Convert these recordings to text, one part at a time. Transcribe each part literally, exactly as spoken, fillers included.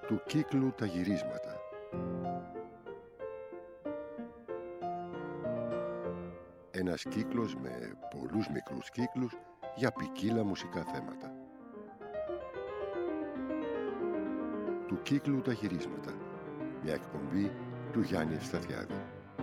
Του κύκλου τα γυρίσματα. Ένας κύκλος με πολλούς μικρούς κύκλους για ποικίλα μουσικά θέματα. Του κύκλου τα γυρίσματα. Μια εκπομπή του Γιάννη Ευσταθιάδη.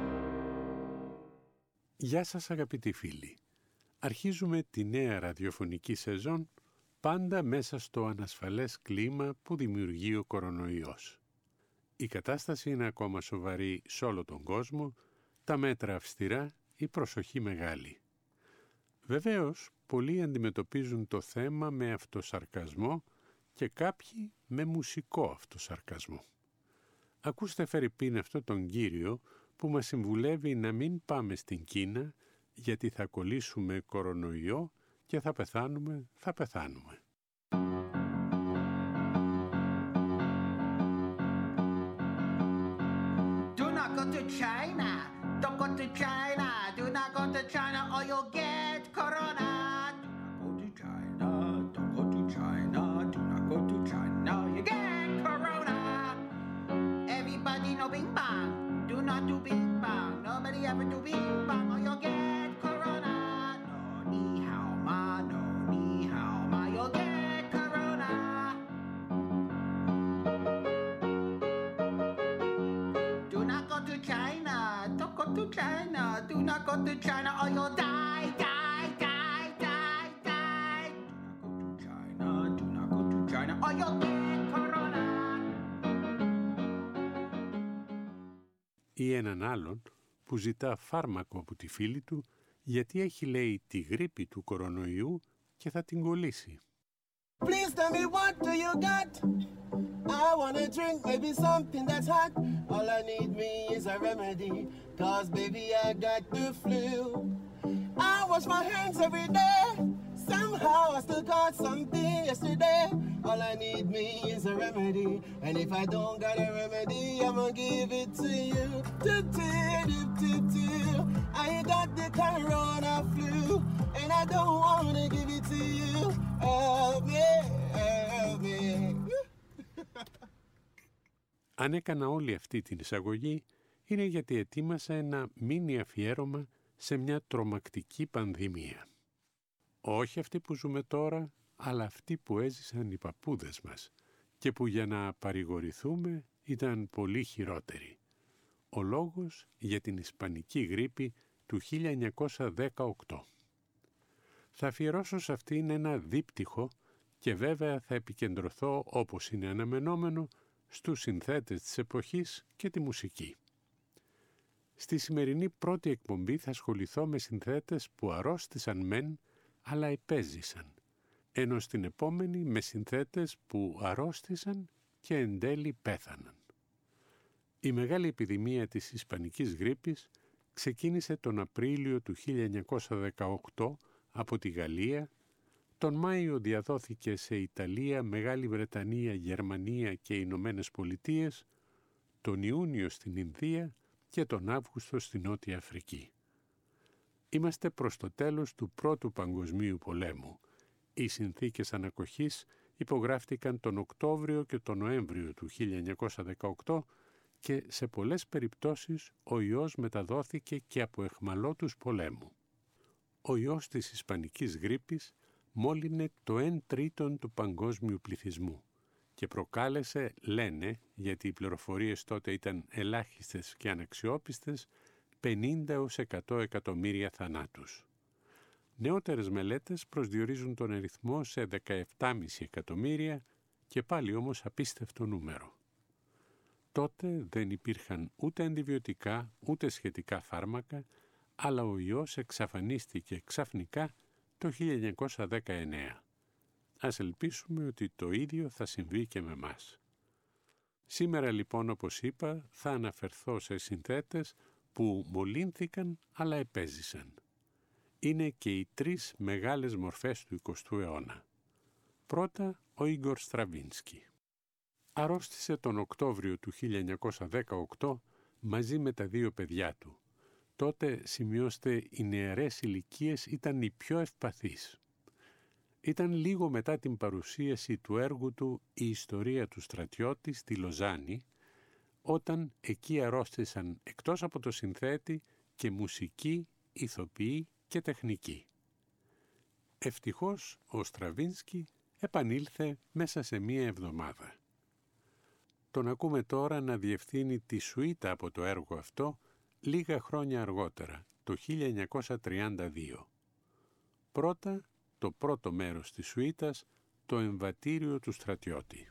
Γεια σας αγαπητοί φίλοι. Αρχίζουμε τη νέα ραδιοφωνική σεζόν πάντα μέσα στο ανασφαλές κλίμα που δημιουργεί ο κορονοϊός. Η κατάσταση είναι ακόμα σοβαρή σε όλο τον κόσμο, τα μέτρα αυστηρά, η προσοχή μεγάλη. Βεβαίως, πολλοί αντιμετωπίζουν το θέμα με αυτοσαρκασμό και κάποιοι με μουσικό αυτοσαρκασμό. Ακούστε φερειπίν αυτό τον κύριο που μας συμβουλεύει να μην πάμε στην Κίνα γιατί θα κολλήσουμε κορονοϊό και θα πεθάνουμε, θα πεθάνουμε. Do not go to China, don't go to China, do not go to China or you'll get corona. Do not go to China, don't go to China, do not go to China, you get corona. Everybody know bing bang, do not do bing bang, nobody ever do bing bang or you'll get corona. No ni hao ma, no ni hao ma, you'll get corona. Do not go to China, don't go to China, do not go to China or you'll die, die, die, die, die. Do not go to China, do not go to China or you'll get corona. Ή έναν άλλον που ζητά φάρμακο από τη φίλη του γιατί έχει, λέει, τη γρίπη του κορονοϊού και θα την κολλήσει. Please tell me what do you got? I wanna drink maybe something that's hot. All I need me is a remedy, cause baby I got the flu. I wash my hands every day, somehow I still got something yesterday. All I need me is a remedy, and if I don't got a remedy, I'ma give it to you. I got the corona flu, and I don't wanna give it to you. Help me, help me. Αν έκανα όλη αυτή την εισαγωγή είναι γιατί ετοίμασα ένα μίνι αφιέρωμα σε μια τρομακτική πανδημία. Όχι αυτή που ζούμε τώρα, αλλά αυτή που έζησαν οι παππούδες μας και που για να παρηγορηθούμε ήταν πολύ χειρότερη. Ο λόγος για την ισπανική γρίπη του χίλια εννιακόσια δεκαοκτώ. Θα αφιερώσω σε αυτήν ένα δίπτυχο και βέβαια θα επικεντρωθώ, όπως είναι αναμενόμενο, στους συνθέτες της εποχής και τη μουσική. Στη σημερινή πρώτη εκπομπή θα ασχοληθώ με συνθέτες που αρρώστησαν μεν, αλλά επέζησαν, ενώ στην επόμενη με συνθέτες που αρρώστησαν και εν τέλει πέθαναν. Η μεγάλη επιδημία της ισπανικής γρίπης ξεκίνησε τον Απρίλιο του χίλια εννιακόσια δεκαοκτώ από τη Γαλλία, τον Μάιο διαδόθηκε σε Ιταλία, Μεγάλη Βρετανία, Γερμανία και Ηνωμένες Πολιτείες, τον Ιούνιο στην Ινδία και τον Αύγουστο στη Νότια Αφρική. Είμαστε προς το τέλος του Πρώτου Παγκοσμίου Πολέμου. Οι συνθήκες ανακοχής υπογράφτηκαν τον Οκτώβριο και τον Νοέμβριο του χίλια εννιακόσια δεκαοκτώ και σε πολλές περιπτώσεις ο ιός μεταδόθηκε και από αιχμαλώτους πολέμου. Ο ιός της ισπανικής γρίπης μόλυνε το εν τρίτον του παγκόσμιου πληθυσμού και προκάλεσε, λένε, γιατί οι πληροφορίες τότε ήταν ελάχιστες και αναξιόπιστες, πενήντα έως εκατό εκατομμύρια θανάτους. Νεότερες μελέτες προσδιορίζουν τον αριθμό σε δεκαεπτά κόμμα πέντε εκατομμύρια και πάλι όμως απίστευτο νούμερο. Τότε δεν υπήρχαν ούτε αντιβιωτικά ούτε σχετικά φάρμακα, αλλά ο ιός εξαφανίστηκε ξαφνικά το χίλια εννιακόσια δεκαεννέα. Ας ελπίσουμε ότι το ίδιο θα συμβεί και με μας. Σήμερα λοιπόν, όπως είπα, θα αναφερθώ σε συνθέτες που μολύνθηκαν αλλά επέζησαν. Είναι και οι τρεις μεγάλες μορφές του εικοστού αιώνα. Πρώτα, ο Ίγκορ Στραβίνσκι. Αρρώστησε τον Οκτώβριο του χίλια εννιακόσια δεκαοκτώ μαζί με τα δύο παιδιά του. Τότε, σημειώστε, οι νεαρές ηλικίες ήταν οι πιο ευπαθείς. Ήταν λίγο μετά την παρουσίαση του έργου του «Η ιστορία του στρατιώτη» στη Λοζάνη, όταν εκεί αρρώστησαν εκτός από το συνθέτη και μουσική, ηθοποιοί και τεχνική. Ευτυχώς ο Στραβίνσκι επανήλθε μέσα σε μία εβδομάδα. Τον ακούμε τώρα να διευθύνει τη σουίτα από το έργο αυτό λίγα χρόνια αργότερα, το χίλια εννιακόσια τριάντα δύο. Πρώτα, το πρώτο μέρος της σουίτας, το εμβατήριο του στρατιώτη.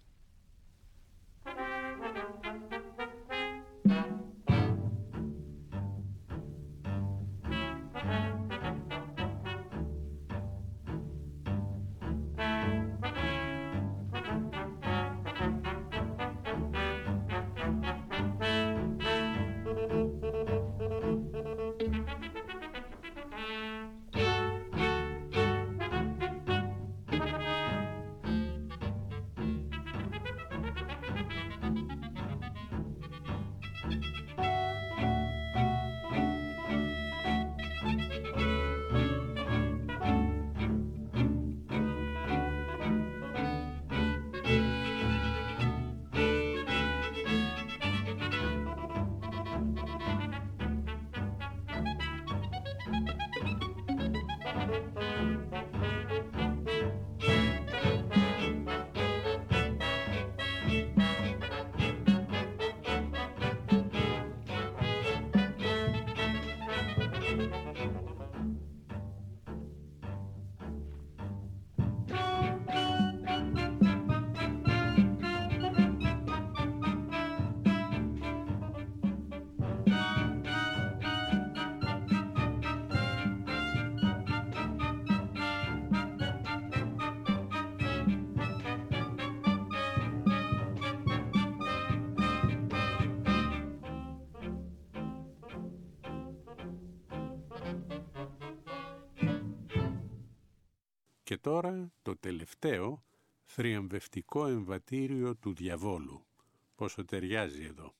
Και τώρα το τελευταίο θριαμβευτικό εμβατήριο του διαβόλου. Πόσο ταιριάζει εδώ.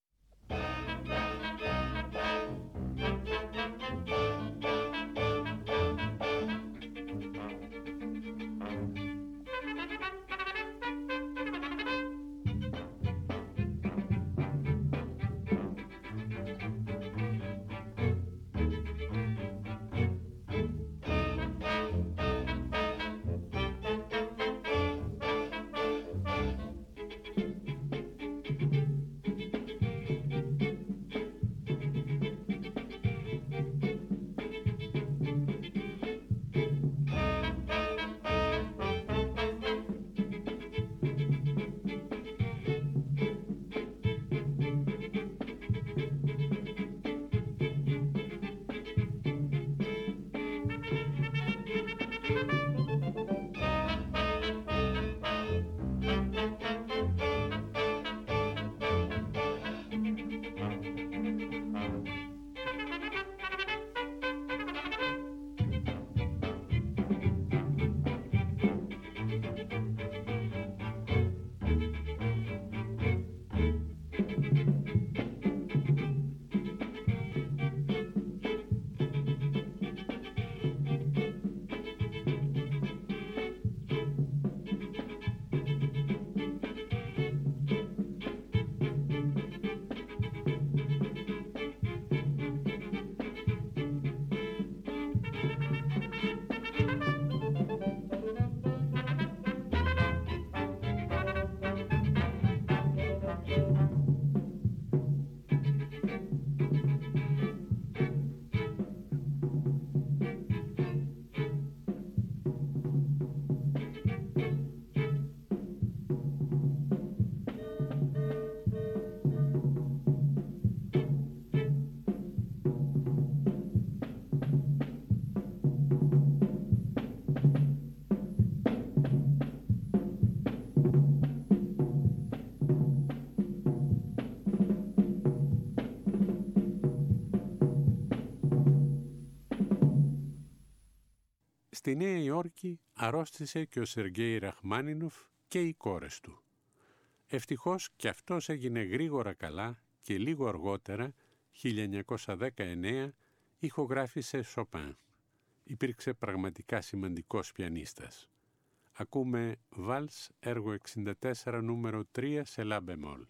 Στη Νέα Υόρκη αρρώστησε και ο Σεργέη Ραχμάνινοφ και οι κόρες του. Ευτυχώς και αυτός έγινε γρήγορα καλά και λίγο αργότερα, χίλια εννιακόσια δεκαεννέα, ηχογράφησε Σοπάν. Υπήρξε πραγματικά σημαντικός πιανίστας. Ακούμε Βάλς, έργο εξήντα τέσσερα, νούμερο τρία σε λα μπεμόλ.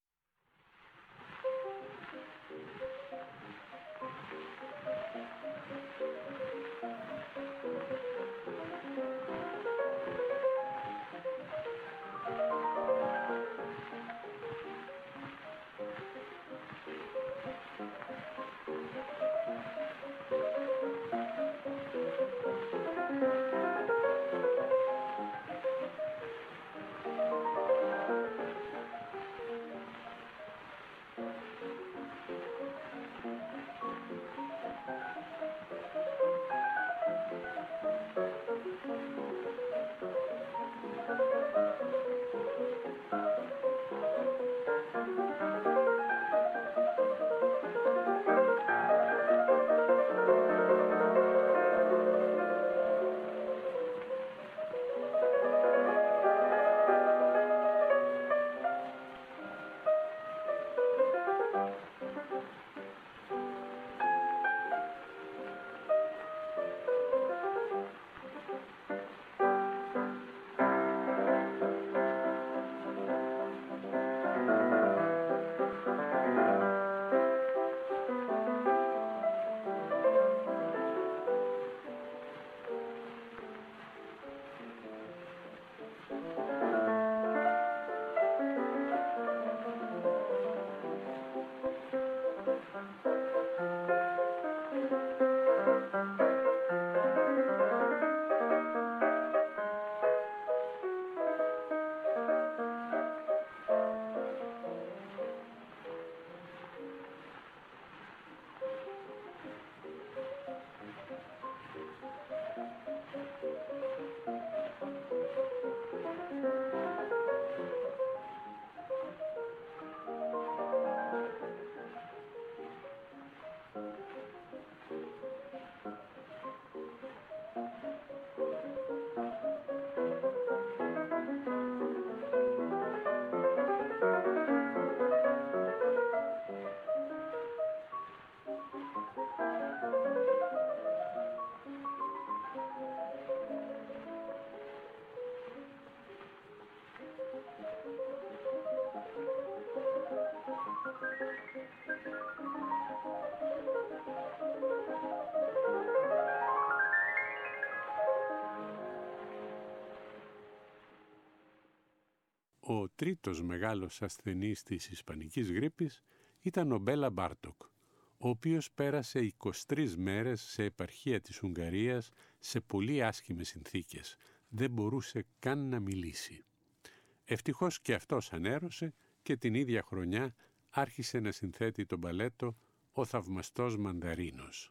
Ο τρίτος μεγάλος ασθενής της ισπανικής γρίπης ήταν ο Μπέλα Μπάρτοκ, ο οποίος πέρασε είκοσι τρεις μέρες σε επαρχία της Ουγγαρίας σε πολύ άσχημες συνθήκες. Δεν μπορούσε καν να μιλήσει. Ευτυχώς και αυτός ανέρωσε και την ίδια χρονιά άρχισε να συνθέτει το μπαλέτο «Ο Θαυμαστός Μανδαρίνος».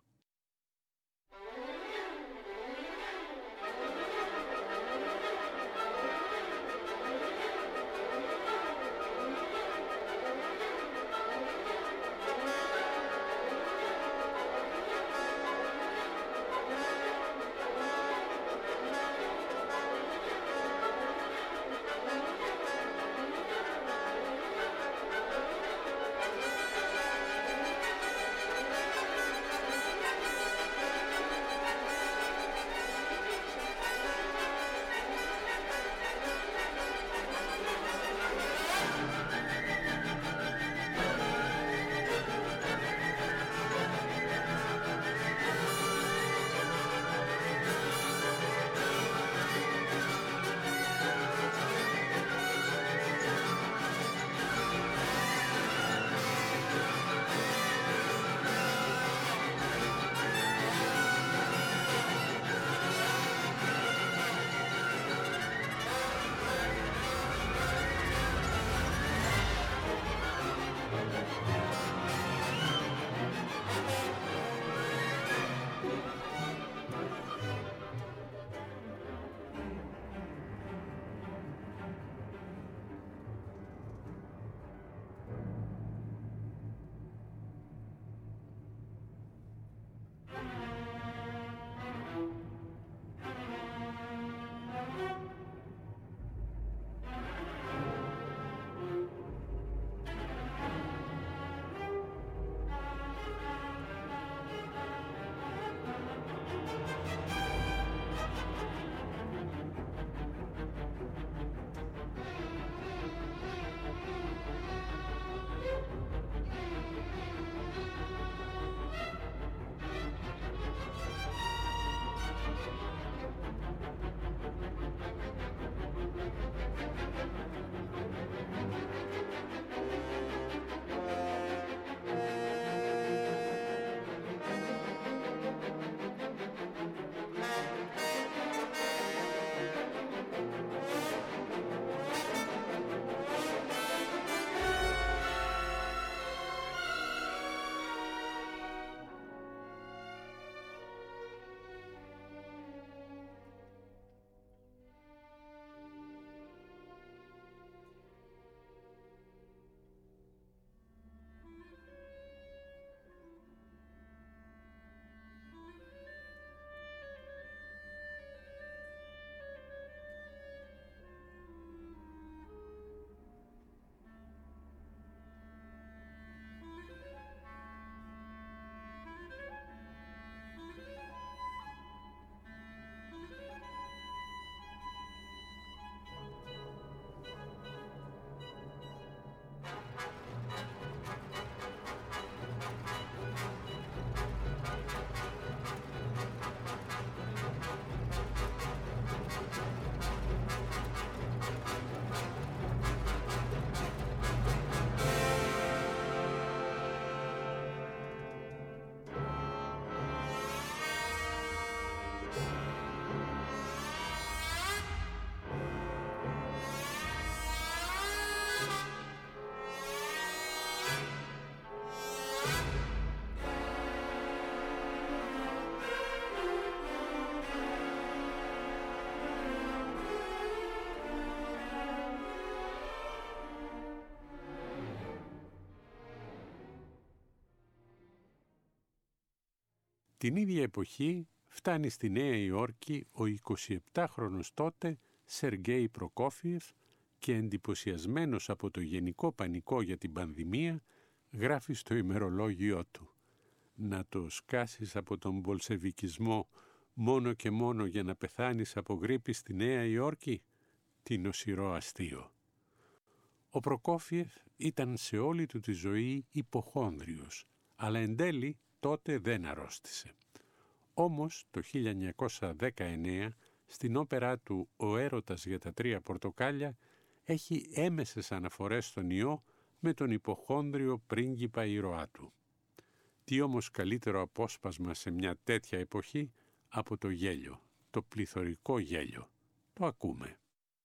Thank you. Την ίδια εποχή φτάνει στη Νέα Υόρκη ο εικοσιεπτάχρονος τότε Σεργέη Προκόφιεφ και εντυπωσιασμένος από το γενικό πανικό για την πανδημία γράφει στο ημερολόγιό του: «Να το σκάσεις από τον μπολσεβικισμό μόνο και μόνο για να πεθάνεις από γρίπη στη Νέα Υόρκη? Τι νοσηρό αστείο». Ο Προκόφιεφ ήταν σε όλη του τη ζωή υποχόνδριος, αλλά εν τέλει τότε δεν αρρώστησε. Όμως το χίλια εννιακόσια δεκαεννέα στην όπερά του «Ο έρωτας για τα τρία πορτοκάλια» έχει έμεσες αναφορές στον ιό με τον υποχόνδριο πρίγκιπα ήρωά του. Τι όμως καλύτερο απόσπασμα σε μια τέτοια εποχή από το γέλιο, το πληθωρικό γέλιο. Το ακούμε.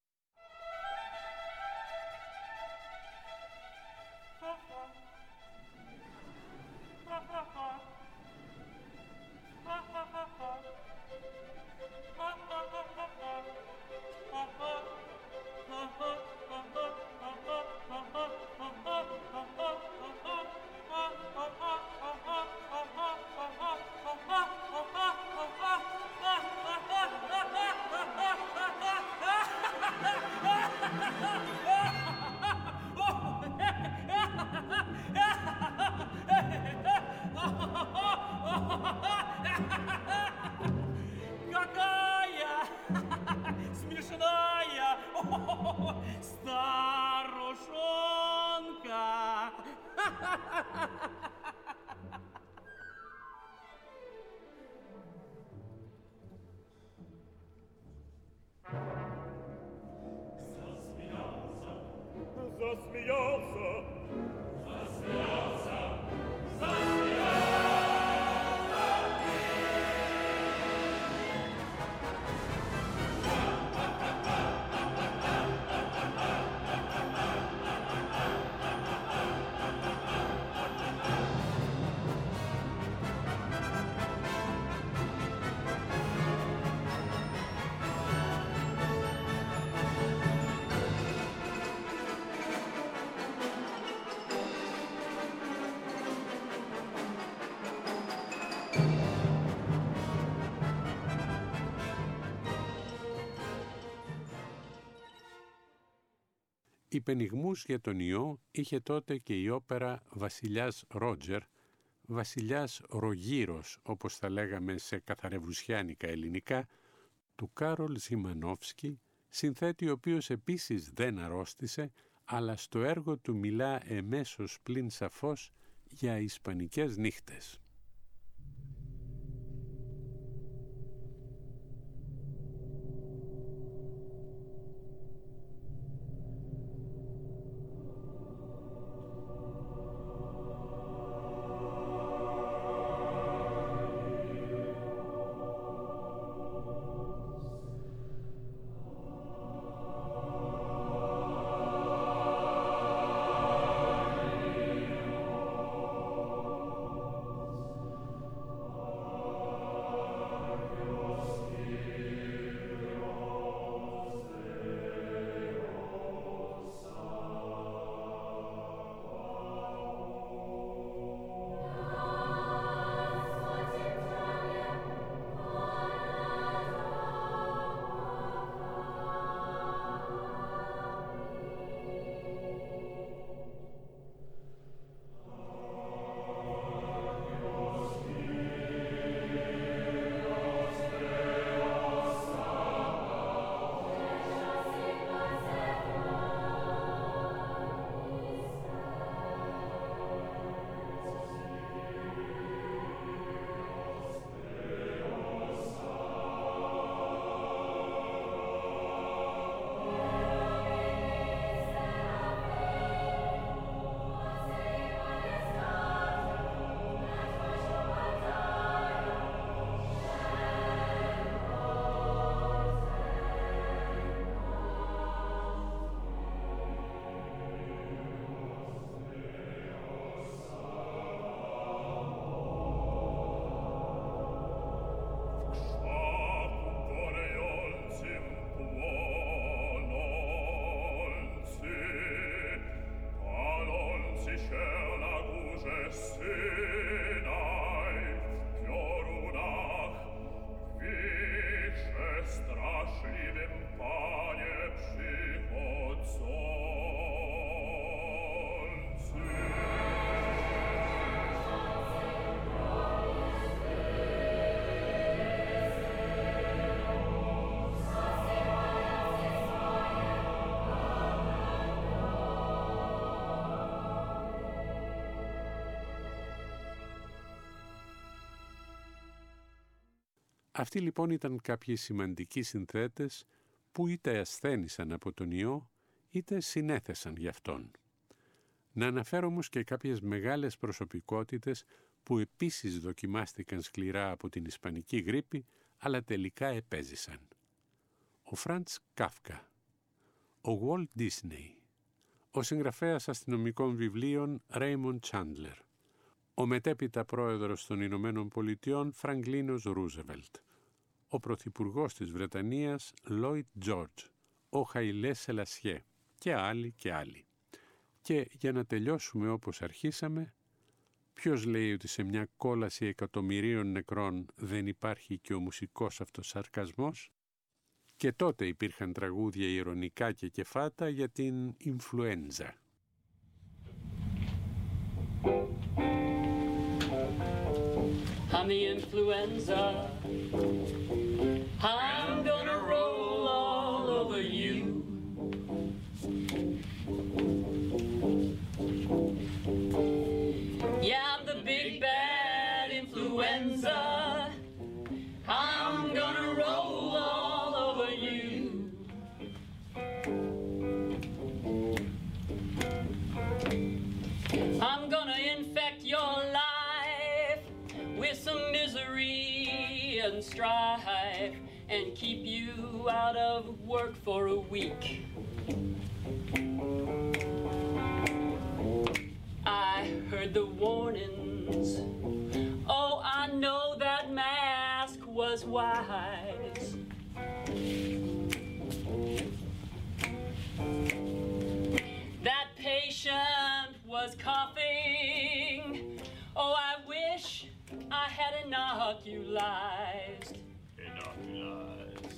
Υπενιγμούς για τον ιό είχε τότε και η όπερα «Βασιλιάς Ρότζερ», «Βασιλιάς Ρογύρος», όπως θα λέγαμε σε καθαρευουσιάνικα ελληνικά, του Κάρολ Ζιμανόφσκι, συνθέτη ο οποίος επίσης δεν αρρώστησε, αλλά στο έργο του μιλά εμέσως πλην σαφώς για ισπανικές νύχτες. Αυτοί λοιπόν ήταν κάποιοι σημαντικοί συνθέτες που είτε ασθένησαν από τον ιό, είτε συνέθεσαν γι' αυτόν. Να αναφέρω όμως και κάποιες μεγάλες προσωπικότητες που επίσης δοκιμάστηκαν σκληρά από την ισπανική γρίπη, αλλά τελικά επέζησαν. Ο Φραντς Κάφκα, ο Walt Disney, ο συγγραφέας αστυνομικών βιβλίων Raymond Chandler, ο μετέπειτα πρόεδρος των Ηνωμένων Πολιτειών Φραγκλίνος Ρούζεβελτ, ο πρωθυπουργός της Βρετανίας Λόιτ Τζόρτζ, ο Χαϊλέ Σελασιέ και άλλοι και άλλοι. Και για να τελειώσουμε όπως αρχίσαμε, ποιος λέει ότι σε μια κόλαση εκατομμυρίων νεκρών δεν υπάρχει και ο μουσικός αυτός σαρκασμός? Και τότε υπήρχαν τραγούδια ειρωνικά και κεφάτα για την ινφλουέντζα. I'm the influenza. I'm gonna roll all over you. Yeah, I'm the big bad influenza. I'm gonna roll all over you. I'm gonna infect your life with some misery and strife and keep you out of work for a week. I heard the warnings. Oh, I know that mask was wise. That patient was coughing. Oh, I wish I had inoculized. Inoculized.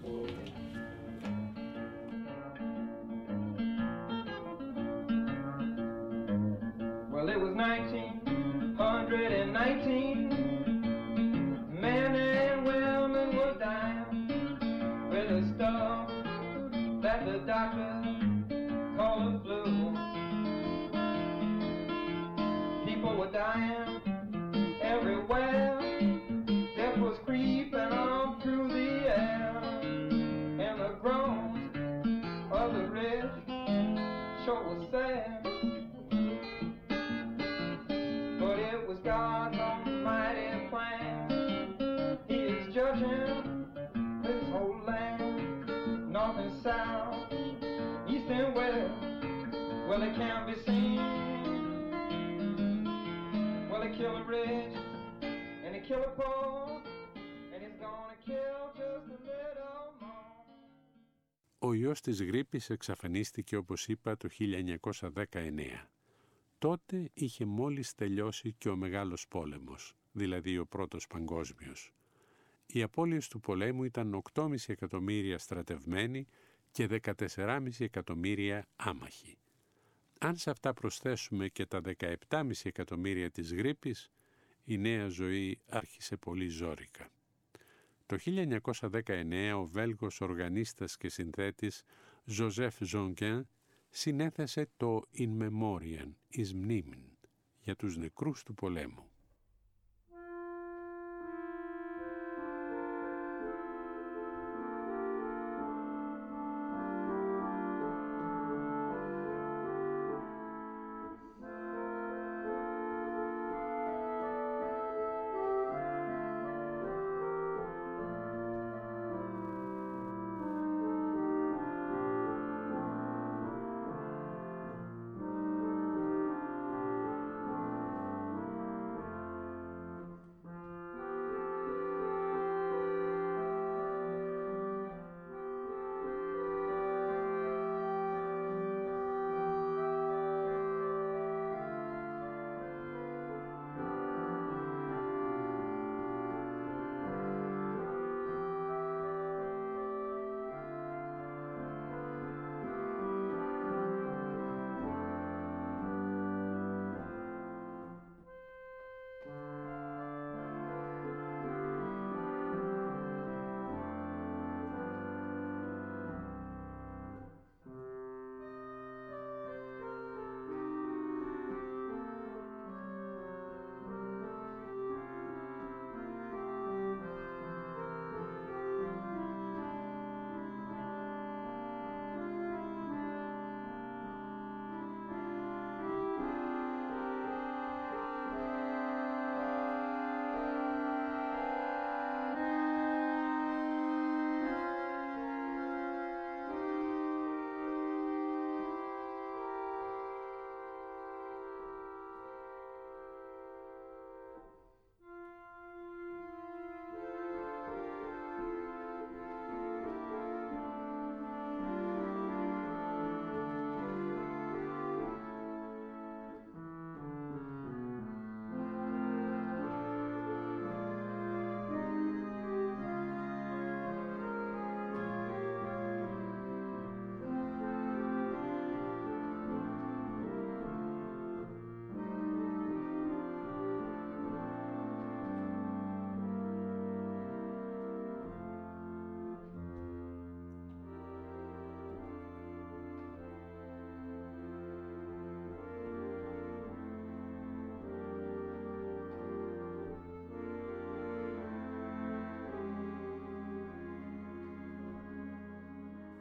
Well, it was nineteen nineteen. Men and women were dying with the stuff that the doctors call the flu. People were dying everywhere. Death was creeping on through the air, and the groans of the rich sure was sad. But it was God's almighty plan. He is judging this whole land, north and south, east and west. Well, it can't be seen. Well, they kill the rich and they kill the poor, and it's gonna kill just a little more. Ο ιός της γρίπης εξαφανίστηκε, όπως είπα, το χίλια εννιακόσια δεκαεννέα. Τότε είχε μόλις τελειώσει και ο Μεγάλος Πόλεμος, δηλαδή ο Πρώτος Παγκόσμιος. Οι απώλειες του πολέμου ήταν οκτώ κόμμα πέντε εκατομμύρια στρατευμένοι και δεκατέσσερα κόμμα πέντε εκατομμύρια άμαχοι. Αν σε αυτά προσθέσουμε και τα δεκαεπτά κόμμα πέντε εκατομμύρια της γρίπης, η νέα ζωή άρχισε πολύ ζόρικα. Το χίλια εννιακόσια δεκαεννέα ο Βέλγος οργανίστας και συνθέτης Ζωζέφ Ζονγκέν συνέθεσε το «In Memoriam» εις μνήμην για τους νεκρούς του πολέμου.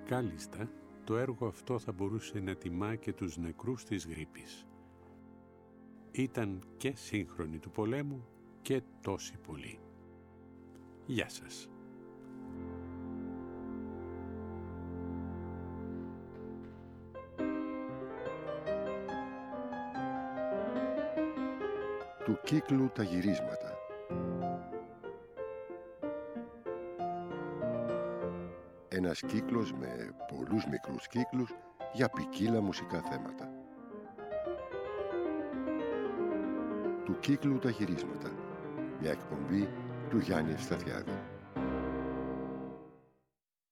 Κάλλιστα, το έργο αυτό θα μπορούσε να τιμά και τους νεκρούς της γρίπης. Ήταν και σύγχρονοι του πολέμου και τόσοι πολλοί. Γεια σας. Του κύκλου τα γυρίσματα. Ένας κύκλος με πολλούς μικρούς κύκλους για ποικίλα μουσικά θέματα. Του κύκλου τα γυρίσματα. Μια εκπομπή του Γιάννη Ευσταθιάδη.